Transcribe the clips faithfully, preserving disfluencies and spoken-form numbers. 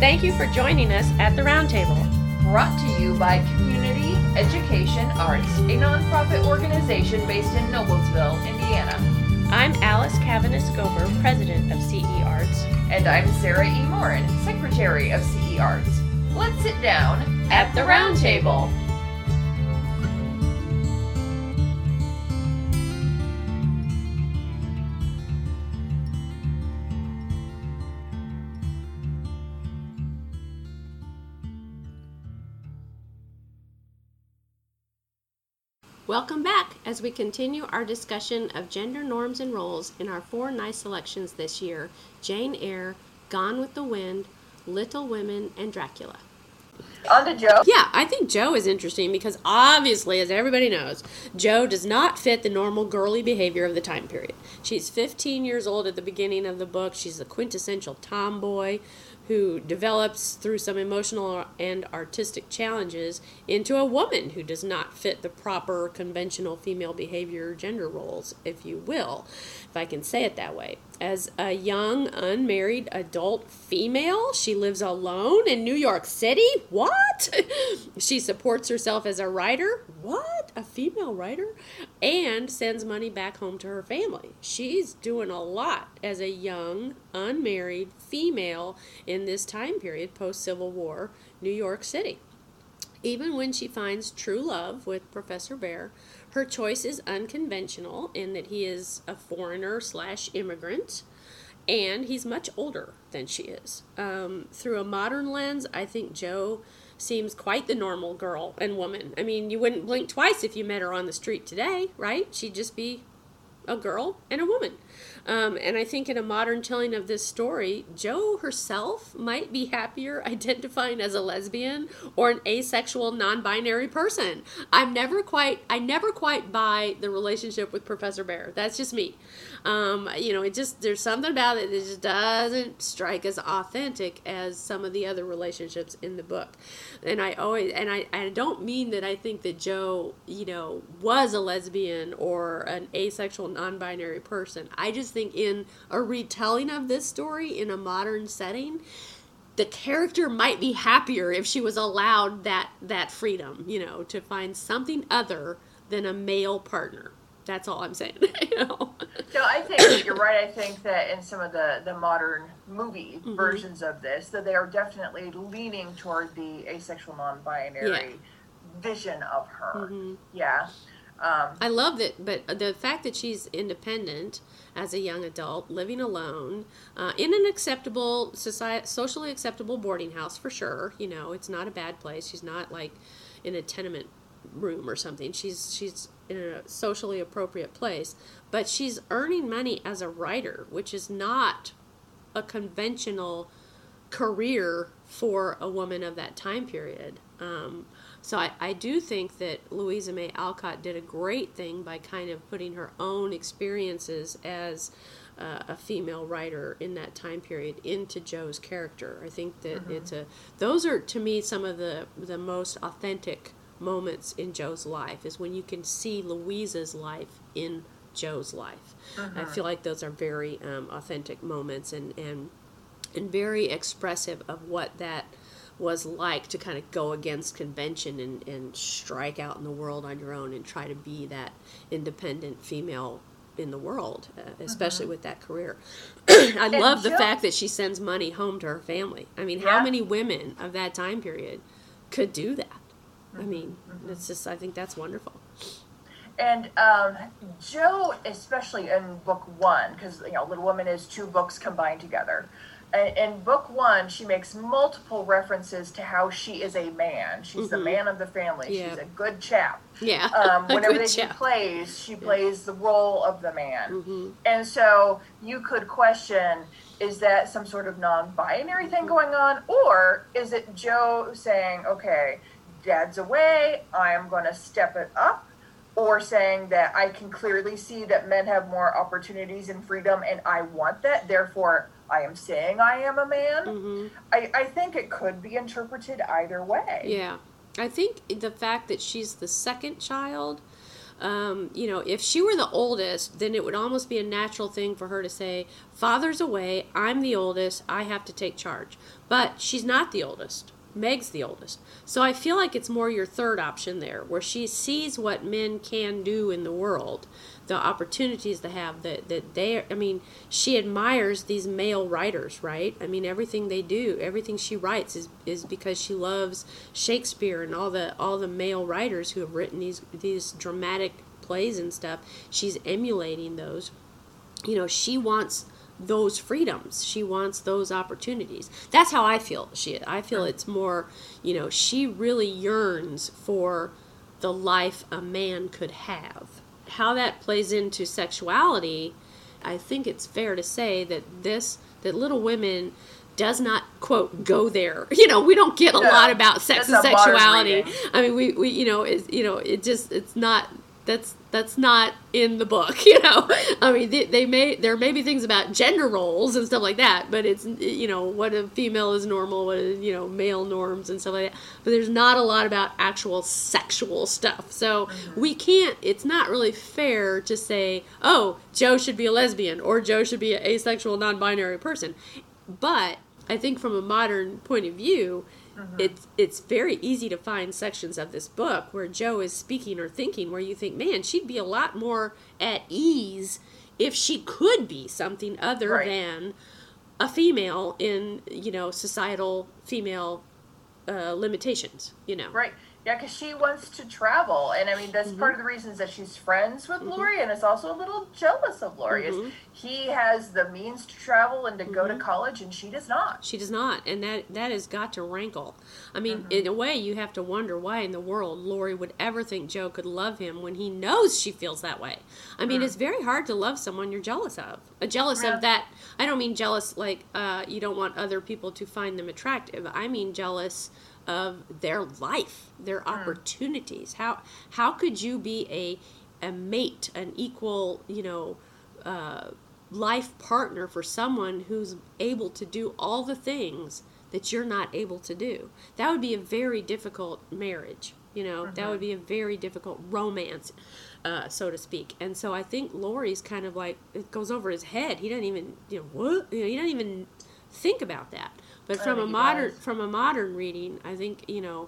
Thank you for joining us at the Roundtable. Brought to you by Community Education Arts, a nonprofit organization based in Noblesville, Indiana. I'm Alice Cavanis-Gober, president of C E Arts. And I'm Sarah E. Morin, secretary of C E Arts. Let's sit down at, at the Roundtable. Welcome back as we continue our discussion of gender norms and roles in our four nice selections this year: Jane Eyre, Gone with the Wind, Little Women, and Dracula. On to Jo. Yeah, I think Jo is interesting because obviously, as everybody knows, Jo does not fit the normal girly behavior of the time period. She's fifteen years old at the beginning of the book. She's the quintessential tomboy who develops through some emotional and artistic challenges into a woman who does not fit the proper conventional female behavior gender roles, if you will, if I can say it that way. As a young, unmarried adult female, she lives alone in New York City. What? She supports herself as a writer. What? A female writer? And sends money back home to her family. She's doing a lot as a young, unmarried female in this time period, post-Civil War, New York City. Even when she finds true love with Professor Bhaer, her choice is unconventional in that he is a foreigner slash immigrant, and he's much older than she is. Um, through a modern lens, I think Jo seems quite the normal girl and woman. I mean, you wouldn't blink twice if you met her on the street today, right? She'd just be a girl and a woman. Um, and I think in a modern telling of this story, Jo herself might be happier identifying as a lesbian or an asexual, non-binary person. I'm never quite, I never quite buy the relationship with Professor Bhaer. That's just me. Um, you know, it just, there's something about it that just doesn't strike as authentic as some of the other relationships in the book. And I always, and I, I don't mean that I think that Jo, you know, was a lesbian or an asexual, non-binary person. I just think in a retelling of this story in a modern setting, the character might be happier if she was allowed that that freedom, you know, to find something other than a male partner. That's all I'm saying. You know? So I think that you're right. I think that in some of the, the modern movie mm-hmm. versions of this, that they are definitely leaning toward the asexual, non-binary yeah. vision of her. Mm-hmm. Yeah. Um, I love that, but the fact that she's independent as a young adult, living alone, uh, in an acceptable, society, socially acceptable boarding house for sure. You know, it's not a bad place. She's not like in a tenement room or something. She's she's in a socially appropriate place, but she's earning money as a writer, which is not a conventional career for a woman of that time period. Um, so I, I do think that Louisa May Alcott did a great thing by kind of putting her own experiences as uh, a female writer in that time period into Jo's character. I think that mm-hmm. it's a those are to me some of the the most authentic moments in Jo's life, is when you can see Louisa's life in Jo's life. Mm-hmm. I feel like those are very um, authentic moments and, and and very expressive of what that was like to kind of go against convention and, and strike out in the world on your own and try to be that independent female in the world, uh, especially mm-hmm. with that career. I and love Jo- the fact that she sends money home to her family. I mean, yeah. how many women of that time period could do that? Mm-hmm. I mean, mm-hmm. it's just, I think that's wonderful. And um, Jo, especially in book one, because, you know, Little Women is two books combined together. In book one, she makes multiple references to how she is a man. She's mm-hmm. the man of the family. Yeah. She's a good chap. Yeah. Um, whenever that she plays, she plays yeah. the role of the man. Mm-hmm. And so you could question, is that some sort of non-binary thing going on? Or is it Jo saying, okay, Dad's away, I am going to step it up? Or saying that I can clearly see that men have more opportunities and freedom and I want that, therefore I am saying I am a man. Mm-hmm. I, I think it could be interpreted either way. Yeah. I think the fact that she's the second child Um, you know, if she were the oldest, then it would almost be a natural thing for her to say, father's away, I'm the oldest, I have to take charge. But she's not the oldest. Meg's the oldest. So I feel like it's more your third option there, where she sees what men can do in the world, the opportunities they have, that, that they, I mean, she admires these male writers, right? I mean, everything they do, everything she writes is, is because she loves Shakespeare and all the all the male writers who have written these these dramatic plays and stuff. She's emulating those. You know, she wants those freedoms. She wants those opportunities. That's how I feel. She, I feel it's more, you know, she really yearns for the life a man could have. How that plays into sexuality, I think it's fair to say that this, that Little Women does not, quote, go there. You know, we don't get a no, lot about sex and sexuality. I mean, we, we you know, it's, you know, it just, it's not, that's that's not in the book, you know. I mean, they, they may there may be things about gender roles and stuff like that, but it's, you know, what a female is normal, what is, you know, male norms and stuff like that. But there's not a lot about actual sexual stuff. So mm-hmm. we can't. It's not really fair to say, oh, Jo should be a lesbian or Jo should be an asexual, non-binary person. But I think from a modern point of view, mm-hmm. it's it's very easy to find sections of this book where Jo is speaking or thinking where you think, man, she'd be a lot more at ease if she could be something other right. than a female in, you know, societal female uh, limitations, you know. Right. Yeah, because she wants to travel. And, I mean, that's mm-hmm. part of the reasons that she's friends with mm-hmm. Laurie and is also a little jealous of Laurie. Mm-hmm. Is he has the means to travel and to mm-hmm. go to college, and she does not. She does not. And that that has got to rankle. I mean, mm-hmm. in a way, you have to wonder why in the world Laurie would ever think Jo could love him when he knows she feels that way. I mean, mm-hmm. it's very hard to love someone you're jealous of. Uh, jealous yeah. of that. I don't mean jealous like uh, you don't want other people to find them attractive. I mean jealous of their life, their mm. opportunities. How how could you be a a mate, an equal, you know, uh, life partner for someone who's able to do all the things that you're not able to do? That would be a very difficult marriage. You know, mm-hmm. that would be a very difficult romance, uh, so to speak. And so I think Laurie's kind of like, it goes over his head. He doesn't even, you know, what? You know, he doesn't even think about that. But from a modern does. from a modern reading, I think, you know,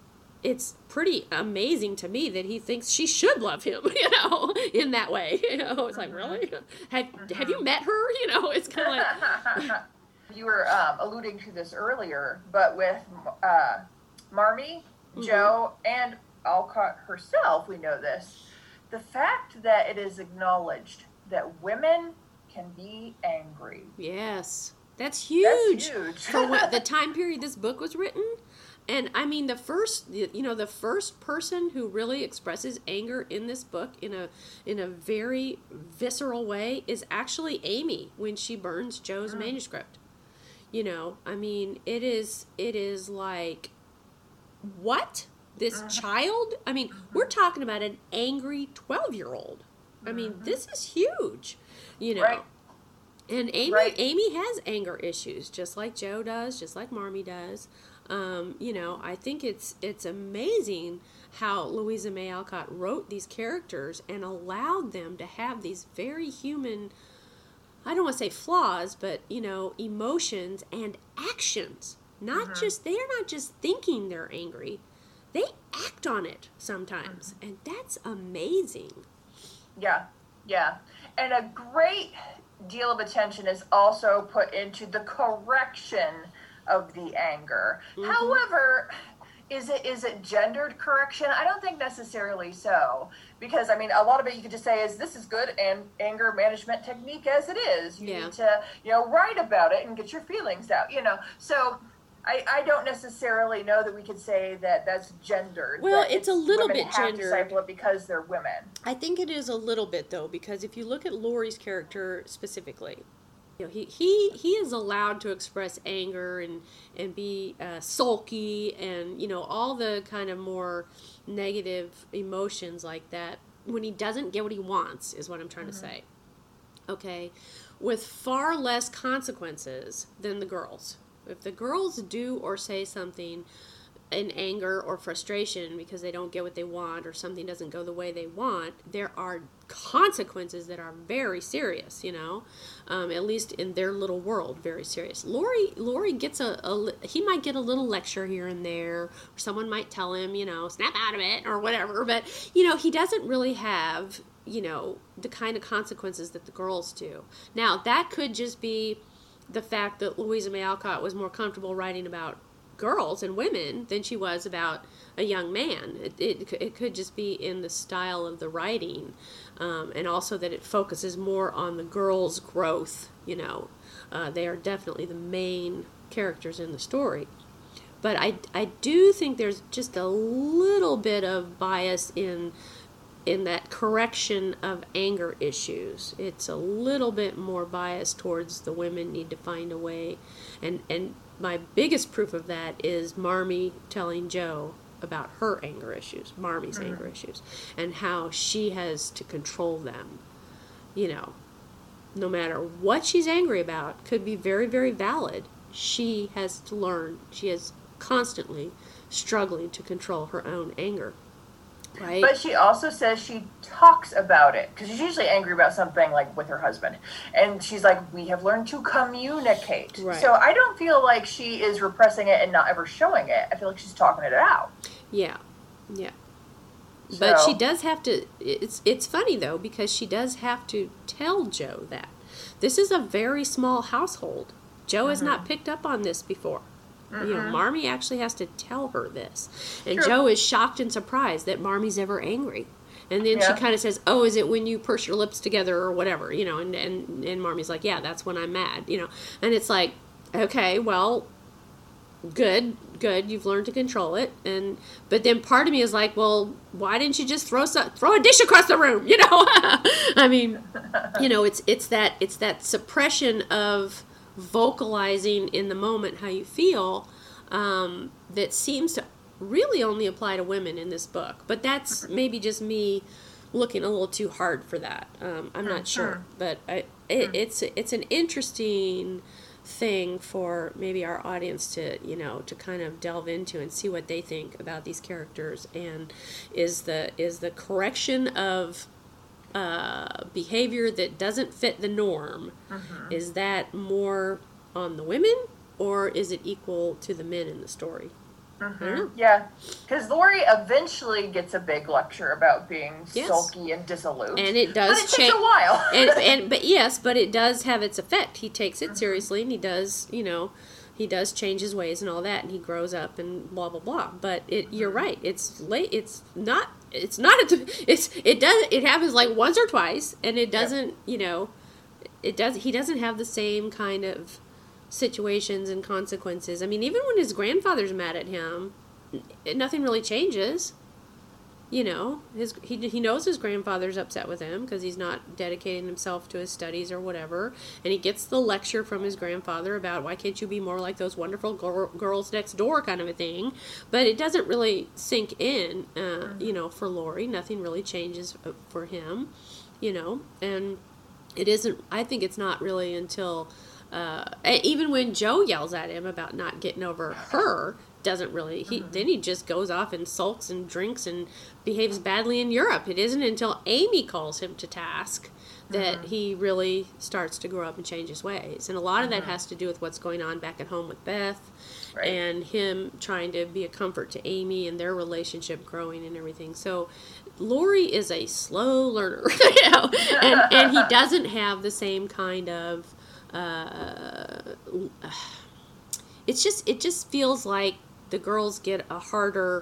it's pretty amazing to me that he thinks she should love him, you know, in that way. You know, it's like, really? Have, mm-hmm. have you met her? You know, it's kind of like... You were um, alluding to this earlier, but with uh, Marmee, mm-hmm. Jo, and Alcott herself, we know this. The fact that it is acknowledged that women can be angry. Yes. That's huge, That's huge. for what the time period this book was written. And I mean, the first, you know, the first person who really expresses anger in this book in a in a very visceral way is actually Amy when she burns Jo's mm. manuscript. You know, I mean, it is it is like, what? This mm. child? I mean, mm-hmm. we're talking about an angry twelve-year-old. I mean, mm-hmm. this is huge, you know. Right. And Amy, right. Amy has anger issues, just like Jo does, just like Marmee does. Um, you know, I think it's it's amazing how Louisa May Alcott wrote these characters and allowed them to have these very human, I don't want to say flaws, but, you know, emotions and actions. Not mm-hmm. just, they're not just thinking they're angry. They act on it sometimes. Mm-hmm. And that's amazing. Yeah, yeah. And a great deal of attention is also put into the correction of the anger. Mm-hmm. However, is it is it gendered correction? I don't think necessarily so. Because, I mean, a lot of it you could just say is this is good and anger management technique as it is. You yeah. need to, you know, write about it and get your feelings out, you know. So I, I don't necessarily know that we could say that that's gendered. Well, it's, it's a little women bit have gendered. To disciple it because they're women. I think it is a little bit, though, because if you look at Laurie's character specifically, you know, he, he he is allowed to express anger and and be uh, sulky and, you know, all the kind of more negative emotions like that when he doesn't get what he wants is what I'm trying mm-hmm. to say. Okay, with far less consequences than the girls. If the girls do or say something in anger or frustration because they don't get what they want or something doesn't go the way they want, there are consequences that are very serious, you know, um, at least in their little world, very serious. Laurie, Laurie gets a, a, he might get a little lecture here and there, or someone might tell him, you know, snap out of it or whatever, but, you know, he doesn't really have, you know, the kind of consequences that the girls do. Now, that could just be the fact that Louisa May Alcott was more comfortable writing about girls and women than she was about a young man. It, it, it could just be in the style of the writing, um, and also that it focuses more on the girls' growth, you know. Uh, they are definitely the main characters in the story. But I, I do think there's just a little bit of bias in in that correction of anger issues. It's a little bit more biased towards the women need to find a way. And, and my biggest proof of that is Marmee telling Jo about her anger issues, Marmee's mm-hmm. anger issues, and how she has to control them. You know, no matter what she's angry about, could be very, very valid. She has to learn. She is constantly struggling to control her own anger. Right. But she also says she talks about it, because she's usually angry about something like with her husband. And she's like, we have learned to communicate. Right. So I don't feel like she is repressing it and not ever showing it. I feel like she's talking it out. Yeah. Yeah. So. But she does have to, it's, it's funny though, because she does have to tell Jo that. This is a very small household. Jo mm-hmm. has not picked up on this before. Mm-hmm. You know, Marmee actually has to tell her this. And True. Jo is shocked and surprised that Marmee's ever angry. And then yeah. she kind of says, oh, is it when you purse your lips together or whatever? You know, and, and, and Marmee's like, yeah, that's when I'm mad. You know, and it's like, okay, well, good, good. You've learned to control it. And but then part of me is like, well, why didn't you just throw some, throw a dish across the room? You know, I mean, you know, it's it's that it's that suppression of vocalizing in the moment how you feel, um, that seems to really only apply to women in this book. But that's maybe just me looking a little too hard for that. Um, I'm not sure, but I, it, it's it's an interesting thing for maybe our audience to, you know, to kind of delve into and see what they think about these characters. And is the is the correction of Uh, behavior that doesn't fit the norm, mm-hmm. is that more on the women, or is it equal to the men in the story? Mm-hmm. Yeah, because Laurie eventually gets a big lecture about being yes. sulky and dissolute, and it does but it cha- takes a while. and, and but yes, but it does have its effect. He takes it mm-hmm. seriously, and he does, you know, he does change his ways and all that, and he grows up and blah blah blah. But it, you're right. It's late. It's not. It's not. A, it's it does. It happens like once or twice, and it doesn't. Yeah. You know, it does. He doesn't have the same kind of situations and consequences. I mean, even when his grandfather's mad at him, nothing really changes. You know, his he he knows his grandfather's upset with him because he's not dedicating himself to his studies or whatever, and he gets the lecture from his grandfather about why can't you be more like those wonderful gir- girls next door kind of a thing. But it doesn't really sink in, uh, you know, for Laurie. Nothing really changes for him, you know, and it isn't. I think it's not really until uh, even when Jo yells at him about not getting over her. Doesn't really he mm-hmm. then he just goes off and sulks and drinks and behaves badly in Europe. It isn't until Amy calls him to task that mm-hmm. he really starts to grow up and change his ways, and a lot of mm-hmm. that has to do with what's going on back at home with Beth, right. and him trying to be a comfort to Amy and their relationship growing and everything. So Laurie is a slow learner, you know, and, and he doesn't have the same kind of uh, it's just it just feels like the girls get a harder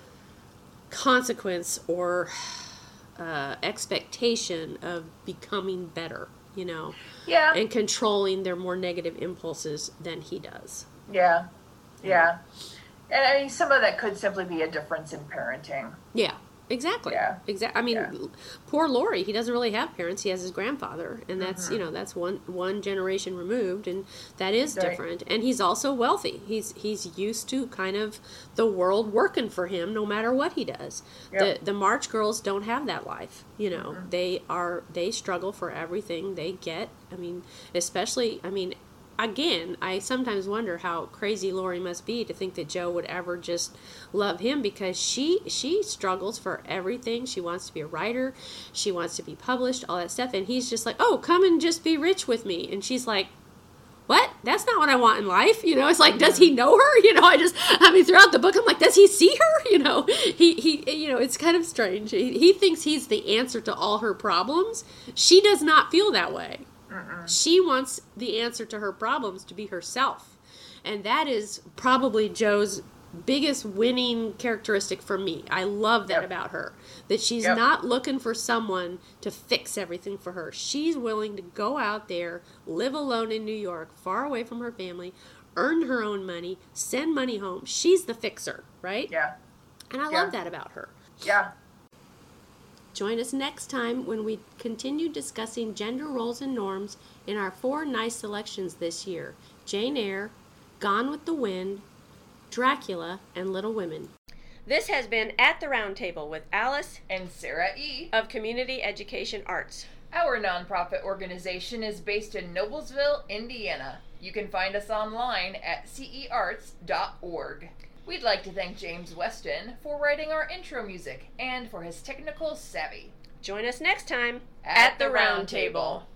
consequence or uh, expectation of becoming better, you know, yeah, and controlling their more negative impulses than he does. Yeah, yeah, and I mean, some of that could simply be a difference in parenting. Yeah. Exactly. Yeah. Exactly. I mean, yeah. poor Laurie. He doesn't really have parents. He has his grandfather, and that's mm-hmm. you know that's one one generation removed, and that is right. different. And he's also wealthy. He's he's used to kind of the world working for him, no matter what he does. Yep. The the March girls don't have that life. You know, mm-hmm. they are they struggle for everything they get. I mean, especially I mean. again, I sometimes wonder how crazy Lori must be to think that Joe would ever just love him, because she she struggles for everything. She wants to be a writer. She wants to be published, all that stuff. And he's just like, oh, come and just be rich with me. And she's like, what? That's not what I want in life. You know, it's like, does he know her? You know, I just, I mean, throughout the book, I'm like, does he see her? You know, he, he you know, it's kind of strange. He, he thinks he's the answer to all her problems. She does not feel that way. Uh-uh. She wants the answer to her problems to be herself. And that is probably Joe's biggest winning characteristic for me. I love that yep. about her. That she's yep. not looking for someone to fix everything for her. She's willing to go out there, live alone in New York, far away from her family, earn her own money, send money home. She's the fixer, right? Yeah. And I yeah. love that about her. Yeah. Join us next time when we continue discussing gender roles and norms in our four nice selections this year: Jane Eyre, Gone with the Wind, Dracula, and Little Women. This has been At the Round Table with Alice and Sarah E. of Community Education Arts. Our nonprofit organization is based in Noblesville, Indiana. You can find us online at c e arts dot org. We'd like to thank James Weston for writing our intro music and for his technical savvy. Join us next time at, at the Round Table.